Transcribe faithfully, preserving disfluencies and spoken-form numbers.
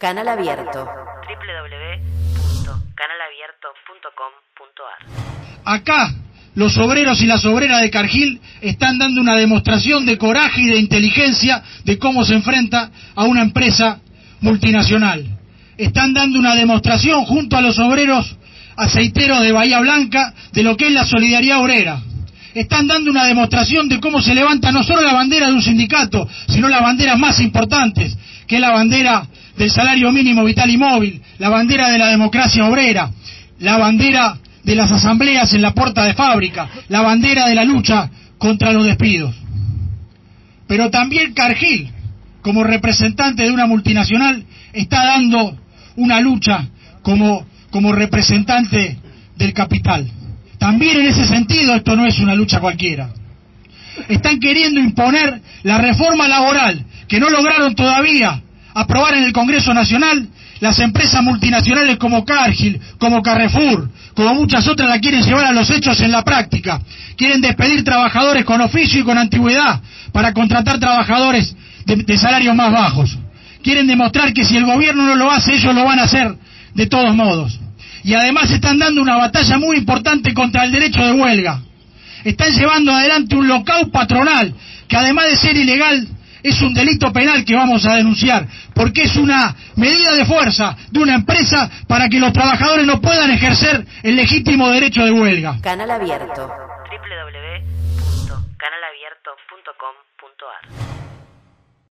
Canal Abierto. doble u doble u doble u punto canal abierto punto com punto a r. Acá, los obreros y las obreras de Cargill están dando una demostración de coraje y de inteligencia de cómo se enfrenta a una empresa multinacional. Están dando una demostración junto a los obreros aceiteros de Bahía Blanca de lo que es la solidaridad obrera. Están dando una demostración de cómo se levanta no solo la bandera de un sindicato, sino las banderas más importantes, que es la bandera del salario mínimo vital y móvil, la bandera de la democracia obrera, la bandera de las asambleas en la puerta de fábrica, la bandera de la lucha contra los despidos. Pero también Cargill, como representante de una multinacional, está dando una lucha como, como representante del capital. También en ese sentido esto no es una lucha cualquiera. Están queriendo imponer la reforma laboral que no lograron todavía aprobar en el Congreso Nacional. Las empresas multinacionales como Cargill, como Carrefour, como muchas otras la quieren llevar a los hechos en la práctica. Quieren despedir trabajadores con oficio y con antigüedad para contratar trabajadores de, de salarios más bajos. Quieren demostrar que si el gobierno no lo hace, ellos lo van a hacer de todos modos. Y además están dando una batalla muy importante contra el derecho de huelga. Están llevando adelante un lockout patronal, que además de ser ilegal, es un delito penal que vamos a denunciar, porque es una medida de fuerza de una empresa para que los trabajadores no puedan ejercer el legítimo derecho de huelga. Canal Abierto. doble u doble u doble u punto canal abierto punto com punto a r.